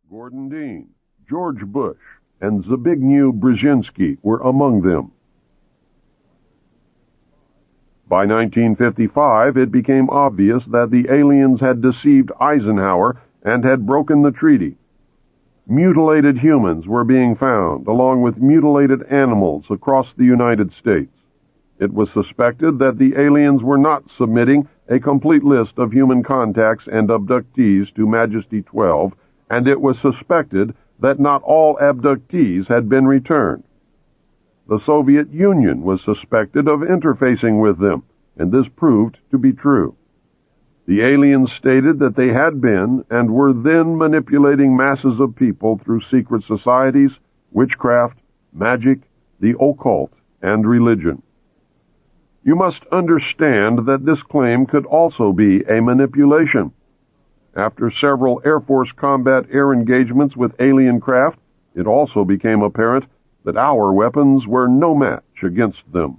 Gordon Dean, George Bush, and Zbigniew Brzezinski were among them. By 1955, it became obvious that the aliens had deceived Eisenhower and had broken the treaty. Mutilated humans were being found, along with mutilated animals across the United States. It was suspected that the aliens were not submitting a complete list of human contacts and abductees to Majesty 12, and it was suspected that not all abductees had been returned. The Soviet Union was suspected of interfacing with them, and this proved to be true. The aliens stated that they had been and were then manipulating masses of people through secret societies, witchcraft, magic, the occult, and religion. You must understand that this claim could also be a manipulation. After several Air Force combat air engagements with alien craft, it also became apparent that our weapons were no match against them.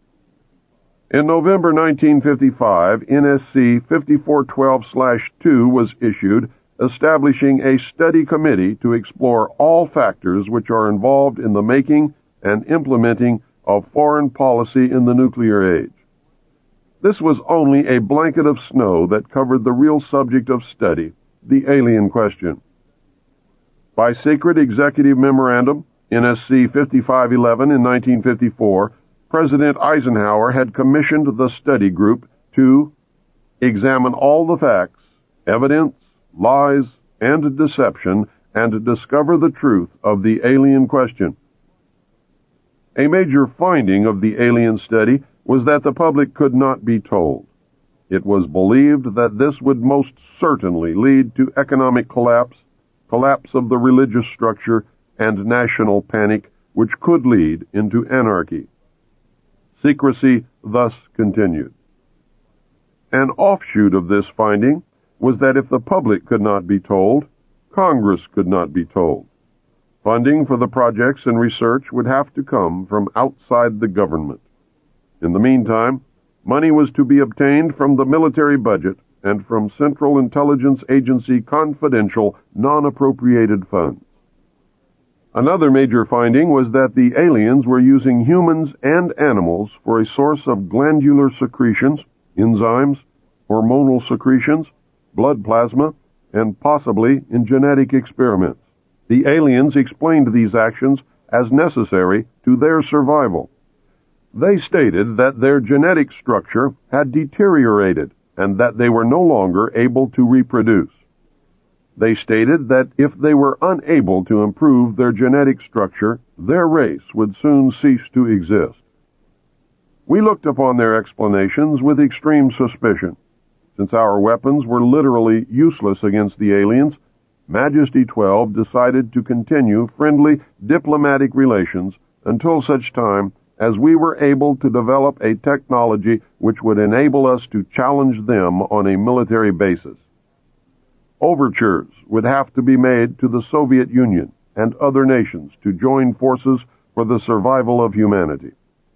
In November 1955, NSC 5412/2 was issued, establishing a study committee to explore all factors which are involved in the making and implementing of foreign policy in the nuclear age. This was only a blanket of snow that covered the real subject of study, the alien question. By secret executive memorandum, NSC 5511 in 1954, President Eisenhower had commissioned the study group to examine all the facts, evidence, lies, and deception, and discover the truth of the alien question. A major finding of the alien study was that the public could not be told. It was believed that this would most certainly lead to economic collapse of the religious structure, and national panic, which could lead into anarchy. Secrecy thus continued. An offshoot of this finding was that if the public could not be told, Congress could not be told. Funding for the projects and research would have to come from outside the government. In the meantime, money was to be obtained from the military budget and from Central Intelligence Agency confidential, non-appropriated funds. Another major finding was that the aliens were using humans and animals for a source of glandular secretions, enzymes, hormonal secretions, blood plasma, and possibly in genetic experiments. The aliens explained these actions as necessary to their survival. They stated that their genetic structure had deteriorated and that they were no longer able to reproduce. They stated that if they were unable to improve their genetic structure, their race would soon cease to exist. We looked upon their explanations with extreme suspicion. Since our weapons were literally useless against the aliens, Majesty 12 decided to continue friendly diplomatic relations until such time as we were able to develop a technology which would enable us to challenge them on a military basis. Overtures would have to be made to the Soviet Union and other nations to join forces for the survival of humanity.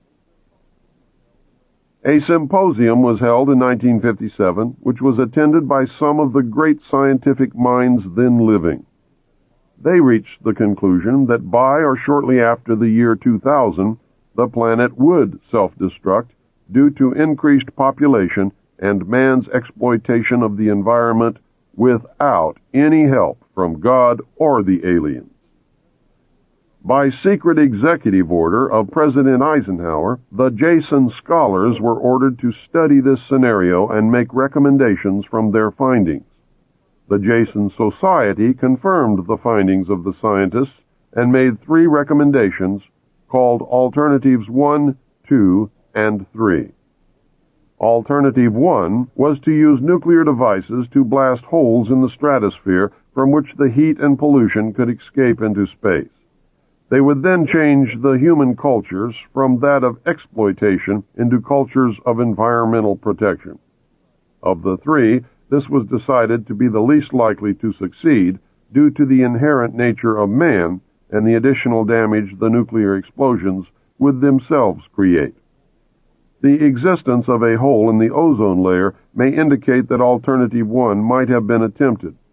A symposium was held in 1957, which was attended by some of the great scientific minds then living. They reached the conclusion that by or shortly after the year 2000, the planet would self-destruct due to increased population and man's exploitation of the environment without any help from God or the aliens. By secret executive order of President Eisenhower, the Jason scholars were ordered to study this scenario and make recommendations from their findings. The Jason Society confirmed the findings of the scientists and made 3 recommendations called Alternatives 1, 2, and 3. Alternative 1 was to use nuclear devices to blast holes in the stratosphere from which the heat and pollution could escape into space. They would then change the human cultures from that of exploitation into cultures of environmental protection. Of the 3, this was decided to be the least likely to succeed due to the inherent nature of man and the additional damage the nuclear explosions would themselves create. The existence of a hole in the ozone layer may indicate that Alternative 1 might have been attempted.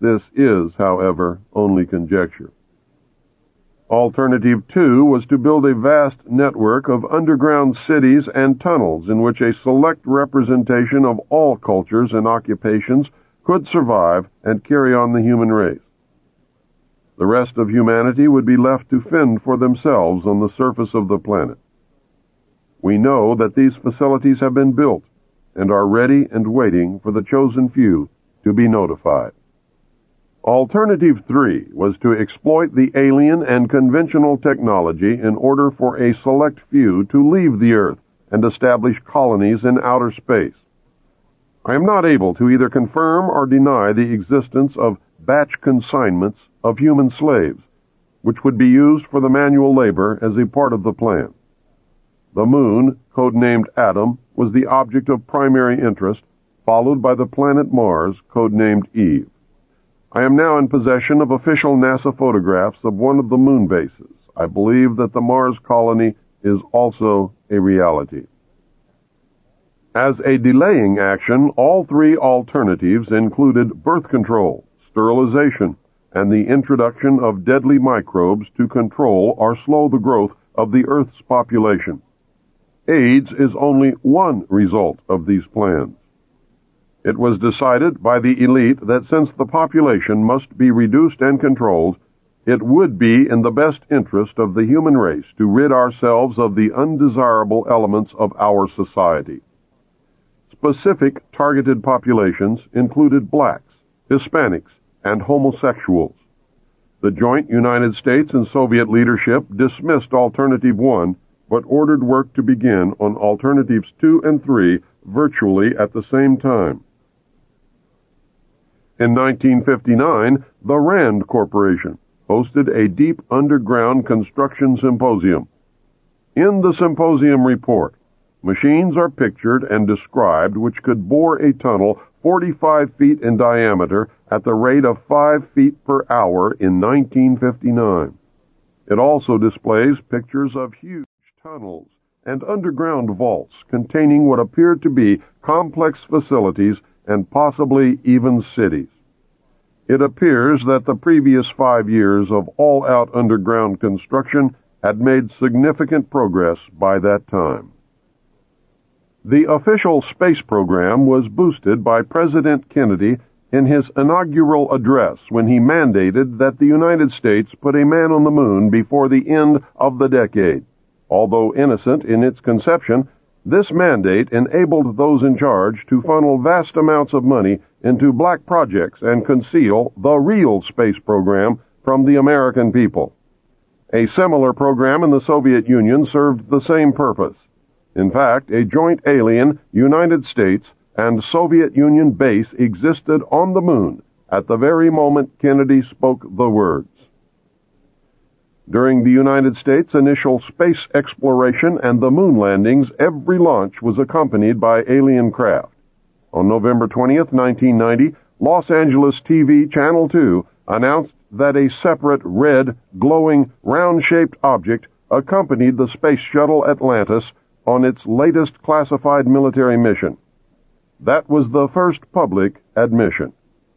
This is, however, only conjecture. Alternative 2 was to build a vast network of underground cities and tunnels in which a select representation of all cultures and occupations could survive and carry on the human race. The rest of humanity would be left to fend for themselves on the surface of the planet. We know that these facilities have been built and are ready and waiting for the chosen few to be notified. Alternative 3 was to exploit the alien and conventional technology in order for a select few to leave the Earth and establish colonies in outer space. I am not able to either confirm or deny the existence of batch consignments of human slaves, which would be used for the manual labor as a part of the plan. The moon, codenamed Adam, was the object of primary interest, followed by the planet Mars, codenamed Eve. I am now in possession of official NASA photographs of one of the moon bases. I believe that the Mars colony is also a reality. As a delaying action, all three alternatives included birth control, sterilization, and the introduction of deadly microbes to control or slow the growth of the Earth's population. AIDS is only one result of these plans. It was decided by the elite that since the population must be reduced and controlled, it would be in the best interest of the human race to rid ourselves of the undesirable elements of our society. Specific targeted populations included blacks, Hispanics, and homosexuals. The joint United States and Soviet leadership dismissed Alternative 1, but ordered work to begin on Alternatives 2 and 3 virtually at the same time. In 1959, the RAND Corporation hosted a deep underground construction symposium. In the symposium report, machines are pictured and described which could bore a tunnel 45 feet in diameter at the rate of 5 feet per hour in 1959. It also displays pictures of huge tunnels and underground vaults containing what appeared to be complex facilities and possibly even cities. It appears that the previous 5 years of all-out underground construction had made significant progress by that time. The official space program was boosted by President Kennedy in his inaugural address when he mandated that the United States put a man on the moon before the end of the decade. Although innocent in its conception, this mandate enabled those in charge to funnel vast amounts of money into black projects and conceal the real space program from the American people. A similar program in the Soviet Union served the same purpose. In fact, a joint alien United States and Soviet Union base existed on the moon at the very moment Kennedy spoke the words. During the United States' initial space exploration and the moon landings, every launch was accompanied by alien craft. On November 20th, 1990, Los Angeles TV Channel 2 announced that a separate red, glowing, round-shaped object accompanied the Space Shuttle Atlantis on its latest classified military mission. That was the first public admission.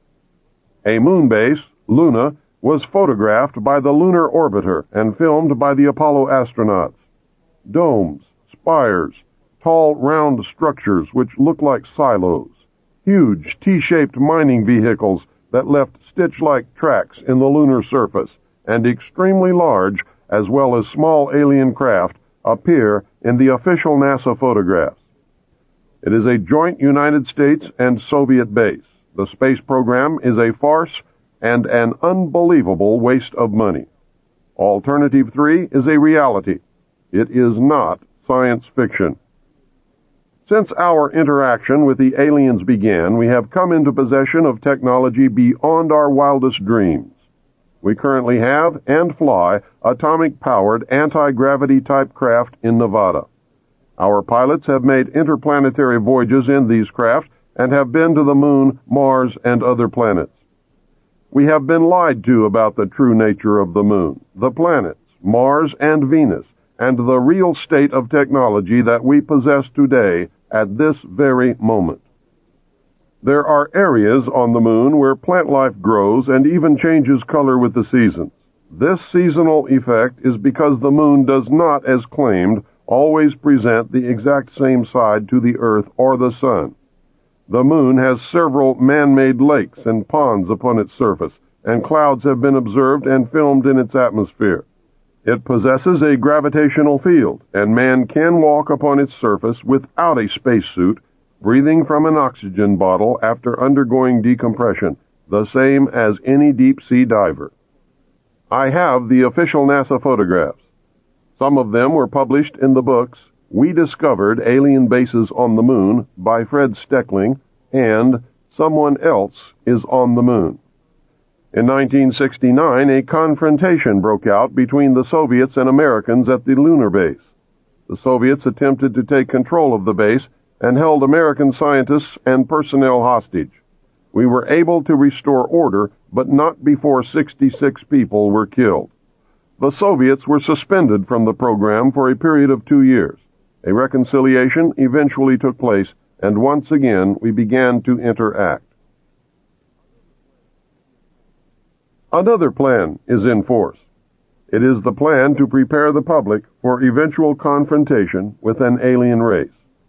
A moon base, Luna, was photographed by the Lunar Orbiter and filmed by the Apollo astronauts. Domes, spires, tall round structures which look like silos, huge T-shaped mining vehicles that left stitch-like tracks in the lunar surface, and extremely large as well as small alien craft appear in the official NASA photographs. It is a joint United States and Soviet base. The space program is a farce and an unbelievable waste of money. Alternative 3 is a reality. It is not science fiction. Since our interaction with the aliens began, we have come into possession of technology beyond our wildest dreams. We currently have and fly atomic-powered anti-gravity type craft in Nevada. Our pilots have made interplanetary voyages in these craft and have been to the moon, Mars, and other planets. We have been lied to about the true nature of the moon, the planets, Mars, and Venus, and the real state of technology that we possess today at this very moment. There are areas on the moon where plant life grows and even changes color with the seasons. This seasonal effect is because the moon does not, as claimed, always present the exact same side to the Earth or the Sun. The moon has several man-made lakes and ponds upon its surface, and clouds have been observed and filmed in its atmosphere. It possesses a gravitational field, and man can walk upon its surface without a spacesuit, breathing from an oxygen bottle after undergoing decompression, the same as any deep-sea diver. I have the official NASA photographs. Some of them were published in the books We Discovered Alien Bases on the Moon by Fred Steckling and Someone Else is on the Moon. In 1969, a confrontation broke out between the Soviets and Americans at the lunar base. The Soviets attempted to take control of the base and held American scientists and personnel hostage. We were able to restore order, but not before 66 people were killed. The Soviets were suspended from the program for a period of 2 years. A reconciliation eventually took place, and once again we began to interact. Another plan is in force. It is the plan to prepare the public for eventual confrontation with an alien race.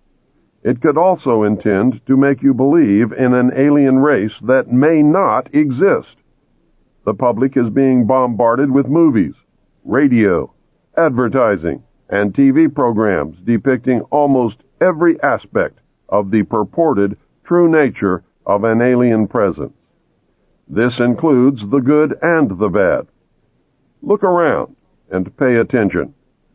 It could also intend to make you believe in an alien race that may not exist. The public is being bombarded with movies, radio, advertising, and TV programs depicting almost every aspect of the purported true nature of an alien presence. This includes the good and the bad. Look around and pay attention.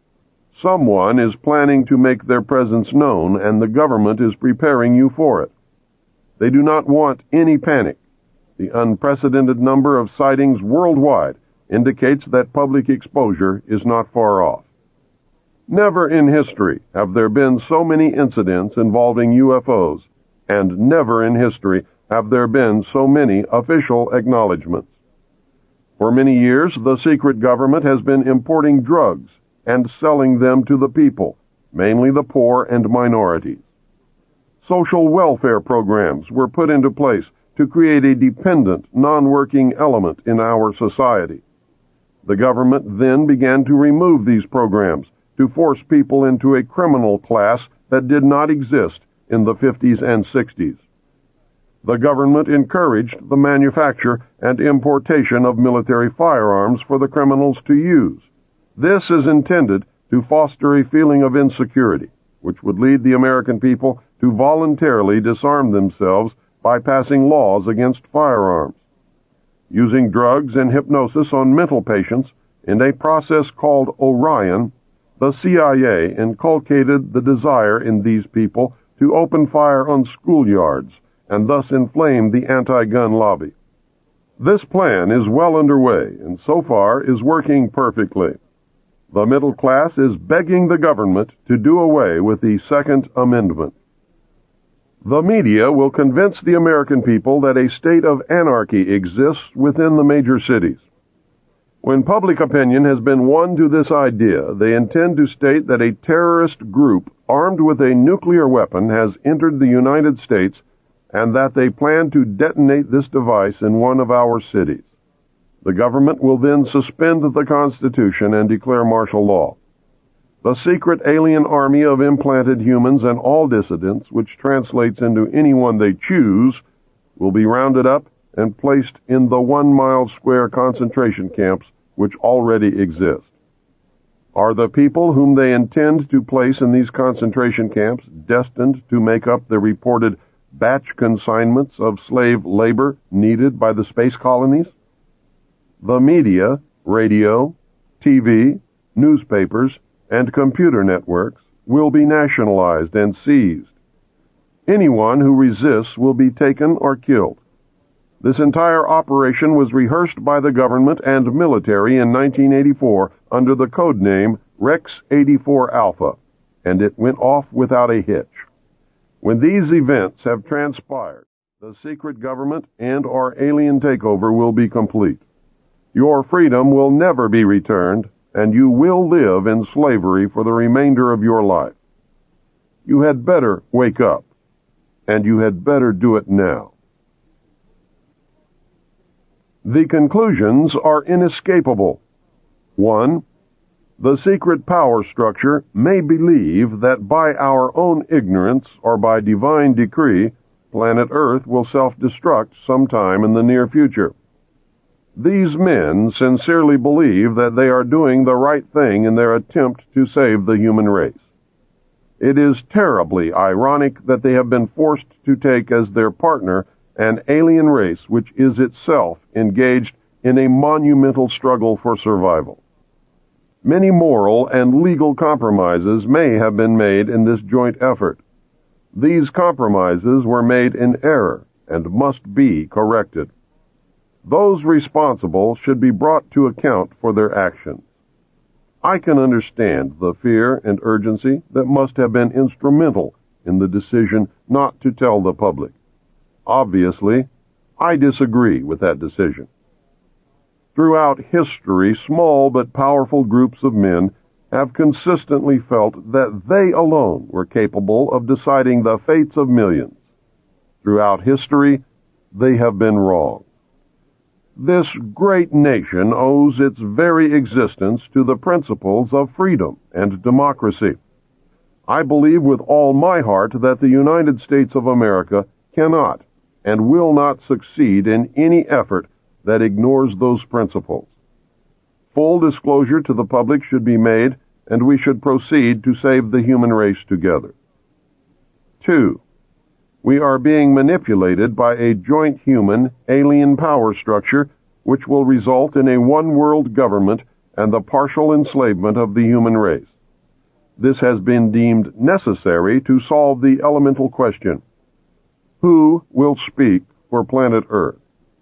Someone is planning to make their presence known, and the government is preparing you for it. They do not want any panic. The unprecedented number of sightings worldwide indicates that public exposure is not far off. Never in history have there been so many incidents involving UFOs, and never in history have there been so many official acknowledgments. For many years, the secret government has been importing drugs and selling them to the people, mainly the poor and minorities. Social welfare programs were put into place to create a dependent, non-working element in our society. The government then began to remove these programs to force people into a criminal class that did not exist in the 50s and 60s. The government encouraged the manufacture and importation of military firearms for the criminals to use. This is intended to foster a feeling of insecurity, which would lead the American people to voluntarily disarm themselves by passing laws against firearms. Using drugs and hypnosis on mental patients in a process called Orion, the CIA inculcated the desire in these people to open fire on schoolyards and thus inflame the anti-gun lobby. This plan is well underway and so far is working perfectly. The middle class is begging the government to do away with the Second Amendment. The media will convince the American people that a state of anarchy exists within the major cities. When public opinion has been won to this idea, they intend to state that a terrorist group armed with a nuclear weapon has entered the United States and that they plan to detonate this device in one of our cities. The government will then suspend the Constitution and declare martial law. The secret alien army of implanted humans and all dissidents, which translates into anyone they choose, will be rounded up and placed in the 1-mile square concentration camps which already exist. Are the people whom they intend to place in these concentration camps destined to make up the reported batch consignments of slave labor needed by the space colonies? The media, radio, TV, newspapers, and computer networks will be nationalized and seized. Anyone who resists will be taken or killed. This entire operation was rehearsed by the government and military in 1984 under the code name Rex 84 Alpha, and it went off without a hitch. When these events have transpired, the secret government and our alien takeover will be complete. Your freedom will never be returned, and you will live in slavery for the remainder of your life. You had better wake up and you had better do it now. The conclusions are inescapable. 1. The secret power structure may believe that by our own ignorance or by divine decree, planet Earth will self-destruct sometime in the near future. These men sincerely believe that they are doing the right thing in their attempt to save the human race. It is terribly ironic that they have been forced to take as their partner an alien race which is itself engaged in a monumental struggle for survival. Many moral and legal compromises may have been made in this joint effort. These compromises were made in error and must be corrected. Those responsible should be brought to account for their actions. I can understand the fear and urgency that must have been instrumental in the decision not to tell the public. Obviously, I disagree with that decision. Throughout history, small but powerful groups of men have consistently felt that they alone were capable of deciding the fates of millions. Throughout history, they have been wrong. This great nation owes its very existence to the principles of freedom and democracy. I believe with all my heart that the United States of America cannot and will not succeed in any effort that ignores those principles. Full disclosure to the public should be made, and we should proceed to save the human race together. 2. We are being manipulated by a joint human alien power structure which will result in a one-world government and the partial enslavement of the human race. This has been deemed necessary to solve the elemental question: who will speak for planet Earth?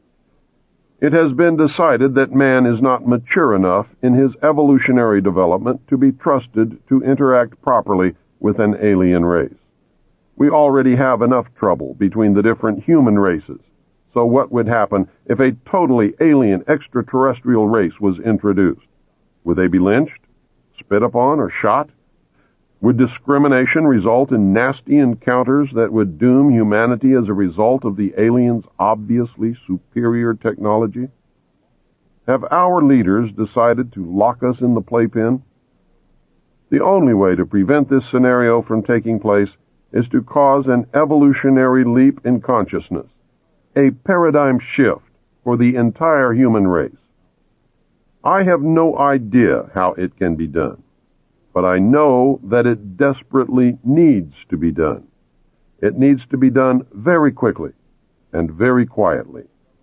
It has been decided that man is not mature enough in his evolutionary development to be trusted to interact properly with an alien race. We already have enough trouble between the different human races, so what would happen if a totally alien extraterrestrial race was introduced? Would they be lynched, spit upon, or shot? Would discrimination result in nasty encounters that would doom humanity as a result of the aliens' obviously superior technology? Have our leaders decided to lock us in the playpen? The only way to prevent this scenario from taking place is to cause an evolutionary leap in consciousness, a paradigm shift for the entire human race. I have no idea how it can be done, but I know that it desperately needs to be done. It needs to be done very quickly and very quietly.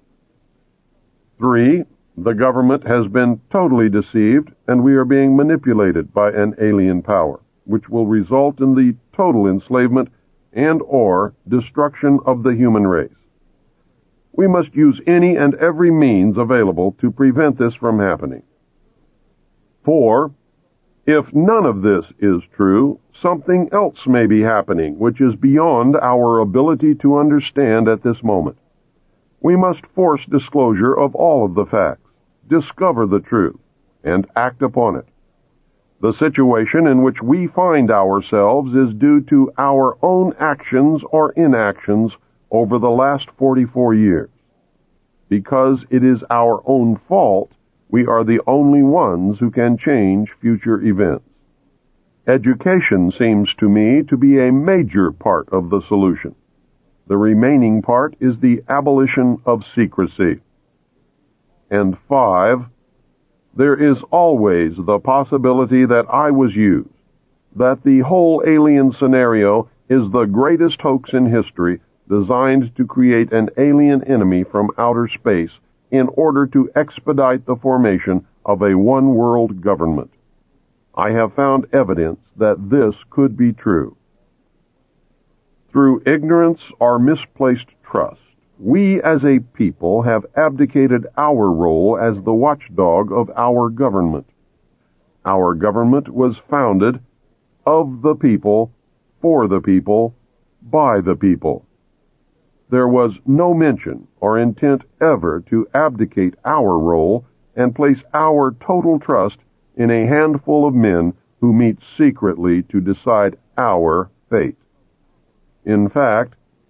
3. The government has been totally deceived, and we are being manipulated by an alien power, which will result in the total enslavement and/or destruction of the human race. We must use any and every means available to prevent this from happening. 4. If none of this is true, something else may be happening which is beyond our ability to understand at this moment. We must force disclosure of all of the facts, discover the truth, and act upon it. The situation in which we find ourselves is due to our own actions or inactions over the last 44 years. Because it is our own fault, we are the only ones who can change future events. Education seems to me to be a major part of the solution. The remaining part is the abolition of secrecy. And 5, there is always the possibility that I was used, that the whole alien scenario is the greatest hoax in history designed to create an alien enemy from outer space in order to expedite the formation of a one-world government. I have found evidence that this could be true. Through ignorance or misplaced trust, we as a people have abdicated our role as the watchdog of our government. Our government was founded of the people, for the people, by the people. There was no mention or intent ever to abdicate our role and place our total trust in a handful of men who meet secretly to decide our fate. In fact,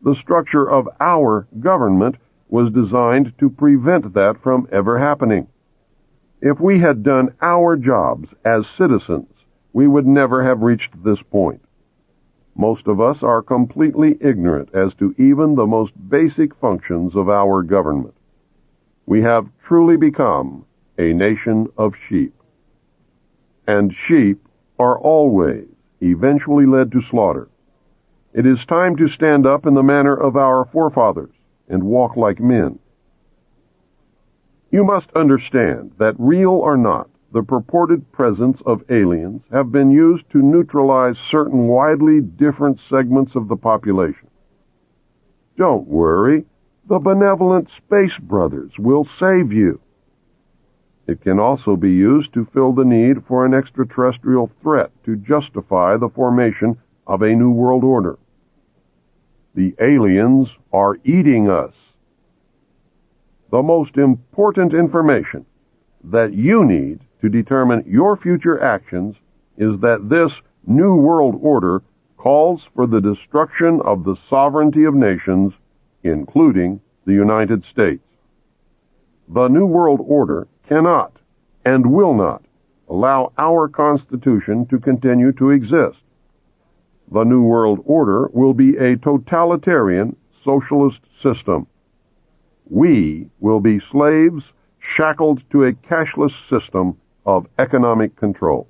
the structure of our government was designed to prevent that from ever happening. If we had done our jobs as citizens, we would never have reached this point. Most of us are completely ignorant as to even the most basic functions of our government. We have truly become a nation of sheep. And sheep are always eventually led to slaughter. It is time to stand up in the manner of our forefathers and walk like men. You must understand that, real or not, the purported presence of aliens have been used to neutralize certain widely different segments of the population. Don't worry, the benevolent Space Brothers will save you. It can also be used to fill the need for an extraterrestrial threat to justify the formation of a new world order. The aliens are eating us. The most important information that you need to determine your future actions is that this new world order calls for the destruction of the sovereignty of nations, including the United States. The new world order cannot and will not allow our Constitution to continue to exist. The new world order will be a totalitarian socialist system. We will be slaves shackled to a cashless system of economic control.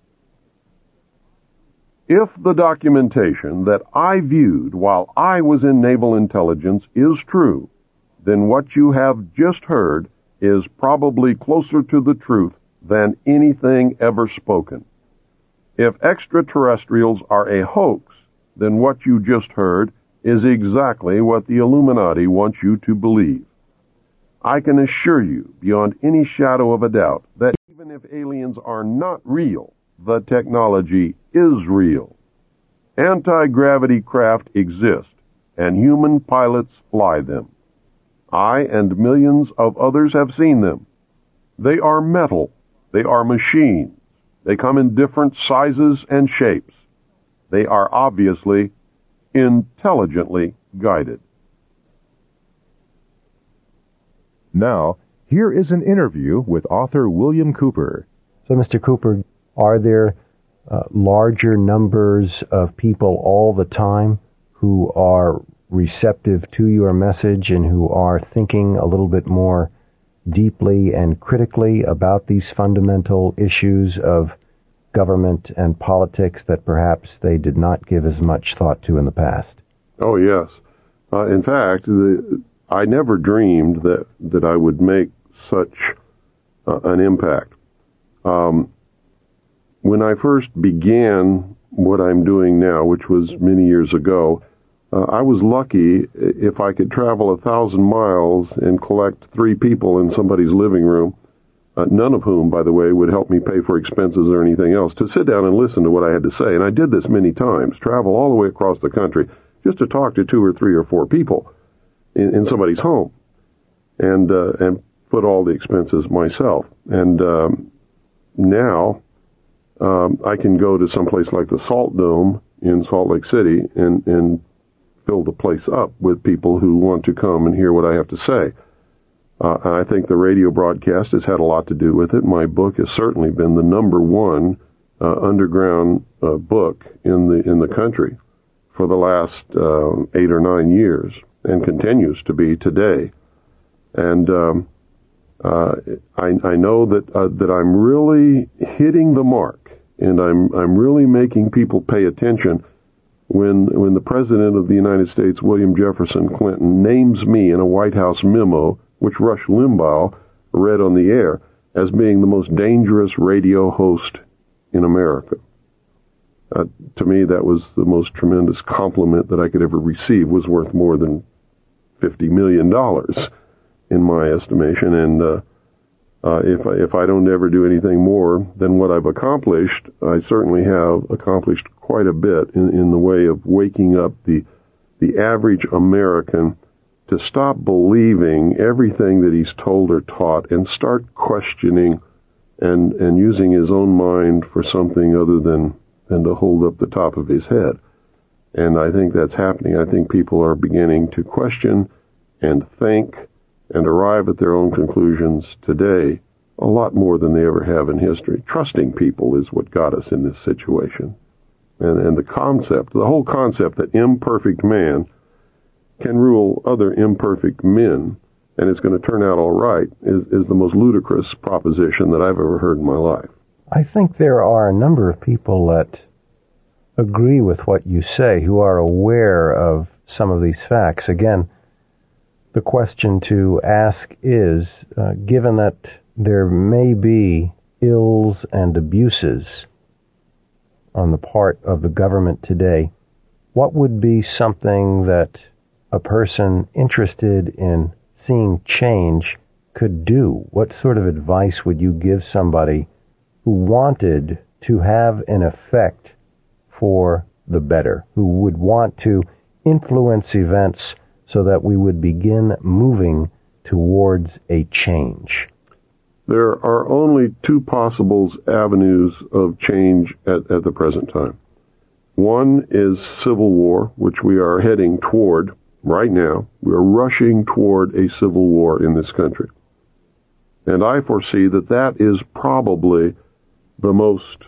If the documentation that I viewed while I was in naval intelligence is true, then what you have just heard is probably closer to the truth than anything ever spoken. If extraterrestrials are a hoax, then what you just heard is exactly what the Illuminati want you to believe. I can assure you, beyond any shadow of a doubt, that even if aliens are not real, the technology is real. Anti-gravity craft exist, and human pilots fly them. I and millions of others have seen them. They are metal. They are machines. They come in different sizes and shapes. They are obviously intelligently guided. Now, here is an interview with author William Cooper. So, Mr. Cooper, are there larger numbers of people all the time who are receptive to your message and who are thinking a little bit more deeply and critically about these fundamental issues of government and politics that perhaps they did not give as much thought to in the past? Oh, yes. In fact, I never dreamed that I would make such an impact. When I first began what I'm doing now, which was many years ago, I was lucky if I could travel 1,000 miles and collect 3 people in somebody's living room, none of whom, by the way, would help me pay for expenses or anything else, to sit down and listen to what I had to say. And I did this many times, travel all the way across the country just to talk to 2 or 3 or 4 people in somebody's home and put all the expenses myself. And now I can go to someplace like the Salt Dome in Salt Lake City and fill the place up with people who want to come and hear what I have to say. I think the radio broadcast has had a lot to do with it. My book has certainly been the number one underground book in the country for the last 8 or 9 years, and continues to be today. And I know that I'm really hitting the mark, and I'm really making people pay attention when the President of the United States, William Jefferson Clinton, names me in a White House memo, which Rush Limbaugh read on the air, as being the most dangerous radio host in America. To me, that was the most tremendous compliment that I could ever receive. Was worth more than $50 million in my estimation. And if I don't ever do anything more than what I've accomplished, I certainly have accomplished quite a bit in the way of waking up the average American to stop believing everything that he's told or taught and start questioning and using his own mind for something other than to hold up the top of his head. And I think that's happening. I think people are beginning to question and think and arrive at their own conclusions today a lot more than they ever have in history. Trusting people is what got us in this situation. And the whole concept that imperfect man can rule other imperfect men and it's going to turn out all right is the most ludicrous proposition that I've ever heard in my life. I think there are a number of people that agree with what you say, who are aware of some of these facts. Again, the question to ask is, given that there may be ills and abuses on the part of the government today, what would be something that a person interested in seeing change could do? What sort of advice would you give somebody who wanted to have an effect for the better, who would want to influence events so that we would begin moving towards a change? There are only two possible avenues of change at the present time. One is civil war, which we are heading toward right now. We are rushing toward a civil war in this country. And I foresee that that is probably the most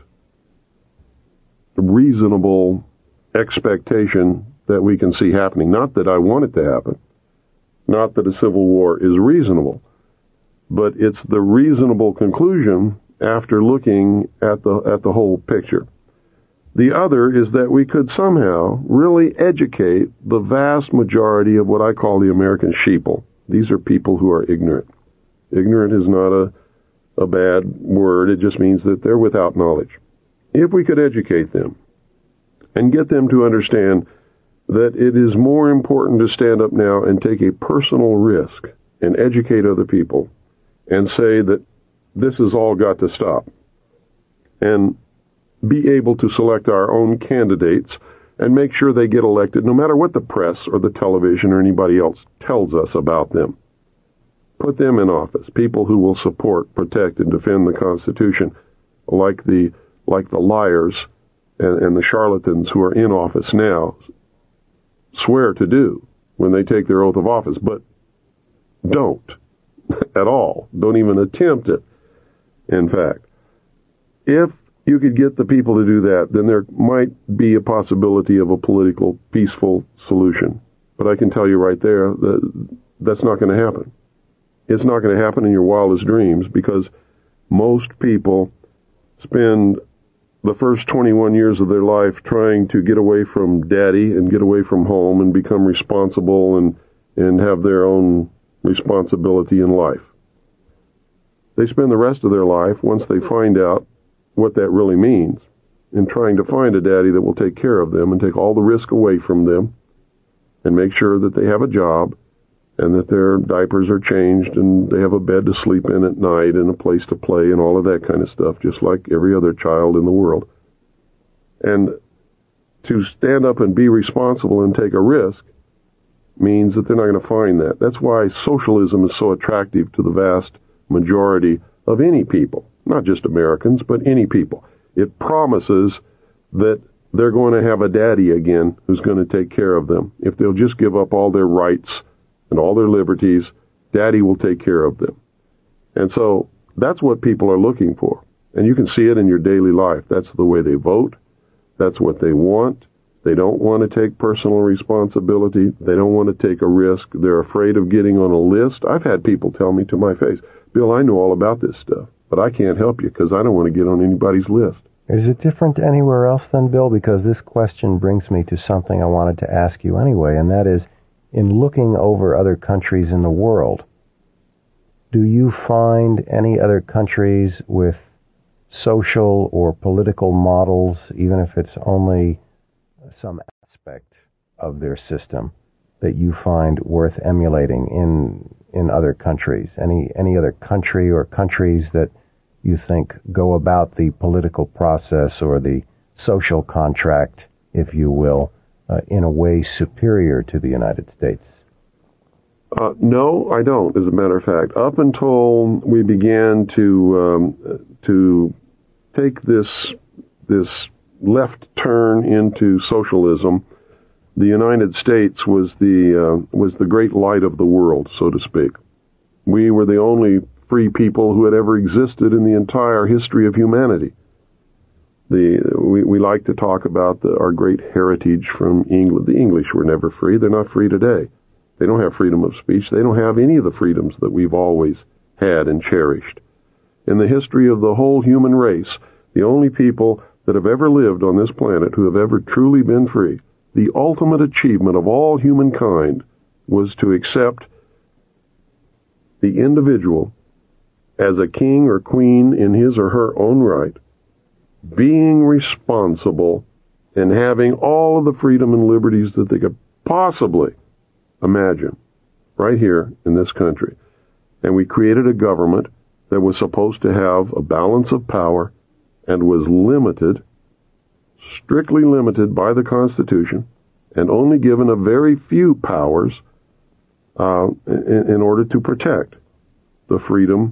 reasonable expectation that we can see happening. Not that I want it to happen. Not that a civil war is reasonable. But it's the reasonable conclusion after looking at the whole picture. The other is that we could somehow really educate the vast majority of what I call the American sheeple. These are people who are ignorant. Ignorant is not a bad word. It just means that they're without knowledge. If we could educate them and get them to understand that it is more important to stand up now and take a personal risk and educate other people and say that this has all got to stop, and be able to select our own candidates and make sure they get elected no matter what the press or the television or anybody else tells us about them. Put them in office, people who will support, protect, and defend the Constitution, like the liars and the charlatans who are in office now swear to do when they take their oath of office, but don't at all. Don't even attempt it. In fact, if you could get the people to do that, then there might be a possibility of a political, peaceful solution. But I can tell you right there that that's not going to happen. It's not going to happen in your wildest dreams, because most people spend the first 21 years of their life trying to get away from daddy and get away from home and become responsible and have their own responsibility in life. They spend the rest of their life, once they find out what that really means, in trying to find a daddy that will take care of them and take all the risk away from them and make sure that they have a job and that their diapers are changed and they have a bed to sleep in at night and a place to play and all of that kind of stuff, just like every other child in the world. And to stand up and be responsible and take a risk means that they're not going to find that. That's why socialism is so attractive to the vast majority of any people, not just Americans, but any people. It promises that they're going to have a daddy again who's going to take care of them. If they'll just give up all their rights and all their liberties, daddy will take care of them. And so that's what people are looking for. And you can see it in your daily life. That's the way they vote. That's what they want. They don't want to take personal responsibility. They don't want to take a risk. They're afraid of getting on a list. I've had people tell me to my face, Bill, I know all about this stuff, but I can't help you because I don't want to get on anybody's list. Is it different anywhere else then, Bill? Because this question brings me to something I wanted to ask you anyway, and that is, in looking over other countries in the world, do you find any other countries with social or political models, even if it's only some aspect of their system, that you find worth emulating in other countries? Any other country or countries that you think go about the political process or the social contract, if you will, in a way superior to the United States? No, I don't, as a matter of fact. Up until we began to take this left turn into socialism, the United States was the great light of the world, so to speak. We were the only free people who had ever existed in the entire history of humanity. We like to talk about our great heritage from England. The English were never free. They're not free today. They don't have freedom of speech. They don't have any of the freedoms that we've always had and cherished. In the history of the whole human race, the only people that have ever lived on this planet who have ever truly been free, the ultimate achievement of all humankind was to accept the individual as a king or queen in his or her own right, being responsible and having all of the freedom and liberties that they could possibly imagine right here in this country. And we created a government that was supposed to have a balance of power and was limited, strictly limited by the Constitution, and only given a very few powers in order to protect the freedom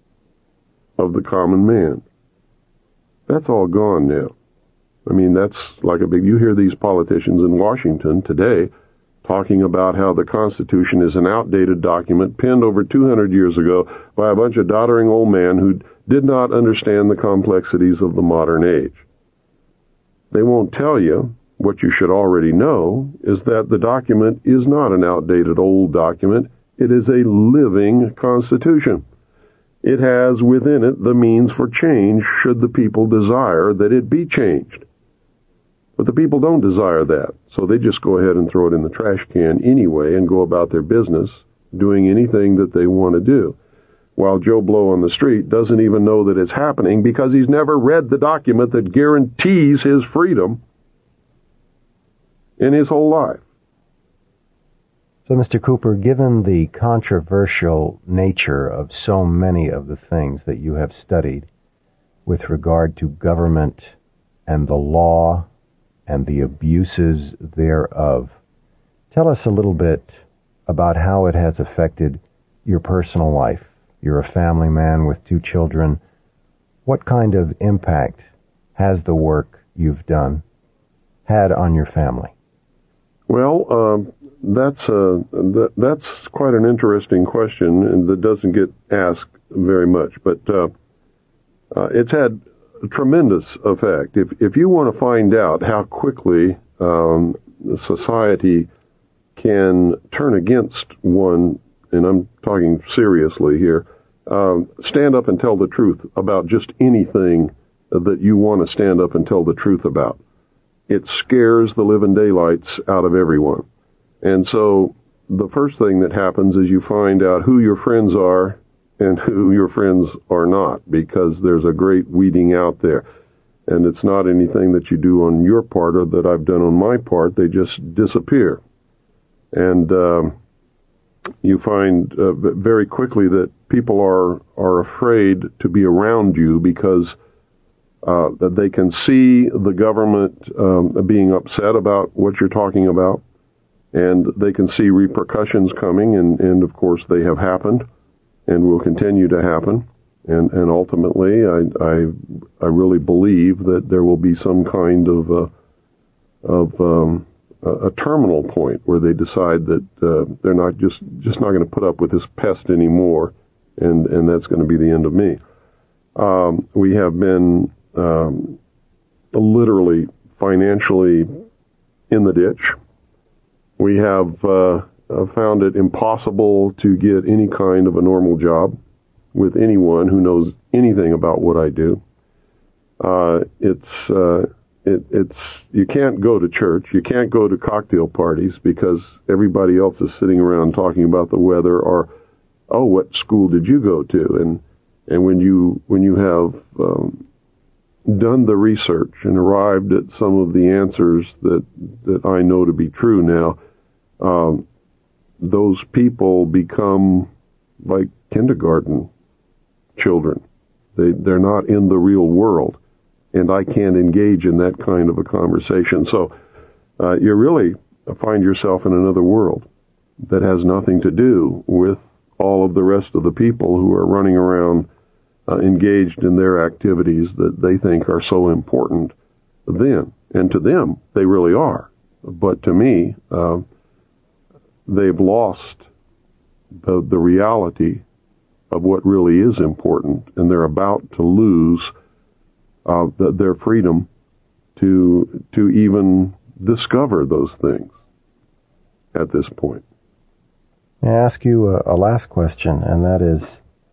of the common man. That's all gone now. I mean, that's like you hear these politicians in Washington today talking about how the Constitution is an outdated document penned over 200 years ago by a bunch of doddering old men who did not understand the complexities of the modern age. They won't tell you what you should already know is that the document is not an outdated old document. It is a living Constitution. It has within it the means for change should the people desire that it be changed. But the people don't desire that, so they just go ahead and throw it in the trash can anyway and go about their business doing anything that they want to do, while Joe Blow on the street doesn't even know that it's happening because he's never read the document that guarantees his freedom in his whole life. So, Mr. Cooper, given the controversial nature of so many of the things that you have studied with regard to government and the law and the abuses thereof, tell us a little bit about how it has affected your personal life. You're a family man with 2 children. What kind of impact has the work you've done had on your family? Well, that's quite an interesting question, and that doesn't get asked very much. But it's had a tremendous effect. If you want to find out how quickly society can turn against one, and I'm talking seriously here, stand up and tell the truth about just anything that you want to stand up and tell the truth about. It scares the living daylights out of everyone. And so the first thing that happens is you find out who your friends are and who your friends are not, because there's a great weeding out there. And it's not anything that you do on your part or that I've done on my part. They just disappear. And you find very quickly that people are afraid to be around you because that they can see the government being upset about what you're talking about, and they can see repercussions coming, and of course they have happened and will continue to happen. And ultimately, I really believe that there will be some kind of a terminal point where they decide that they're not just not going to put up with this pest anymore, and that's going to be the end of me. We have been literally financially in the ditch. We have found it impossible to get any kind of a normal job with anyone who knows anything about what I do. It's you can't go to church, you can't go to cocktail parties because everybody else is sitting around talking about the weather or, oh, what school did you go to? And when you have done the research and arrived at some of the answers that I know to be true now, those people become like kindergarten children. They're not in the real world, and I can't engage in that kind of a conversation. So you really find yourself in another world that has nothing to do with all of the rest of the people who are running around engaged in their activities that they think are so important then. And to them, they really are. But to me, they've lost the reality of what really is important, and they're about to lose their freedom to even discover those things at this point. May I ask you a last question, and that is,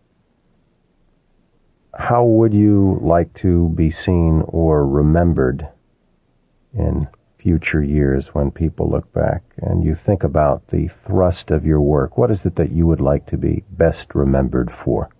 how would you like to be seen or remembered in future years when people look back and you think about the thrust of your work? What is it that you would like to be best remembered for?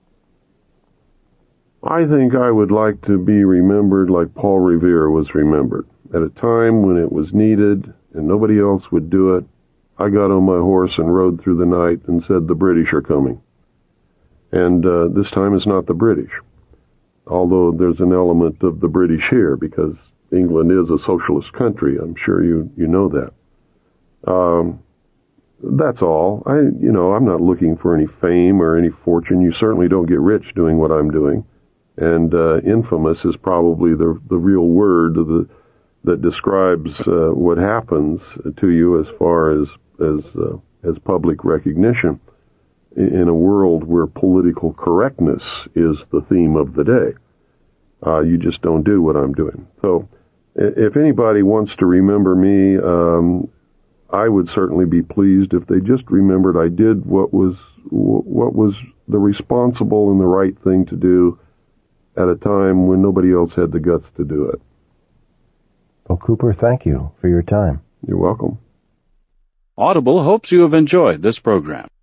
I think I would like to be remembered like Paul Revere was remembered. At a time when it was needed and nobody else would do it, I got on my horse and rode through the night and said, the British are coming. And this time it's not the British, although there's an element of the British here because England is a socialist country. I'm sure you know that. That's all. I'm not looking for any fame or any fortune. You certainly don't get rich doing what I'm doing. And infamous is probably the real word that describes what happens to you as far as public recognition in a world where political correctness is the theme of the day. You just don't do what I'm doing. So if anybody wants to remember me, I would certainly be pleased if they just remembered I did what was the responsible and the right thing to do at a time when nobody else had the guts to do it. Well, Cooper, thank you for your time. You're welcome. Audible hopes you have enjoyed this program.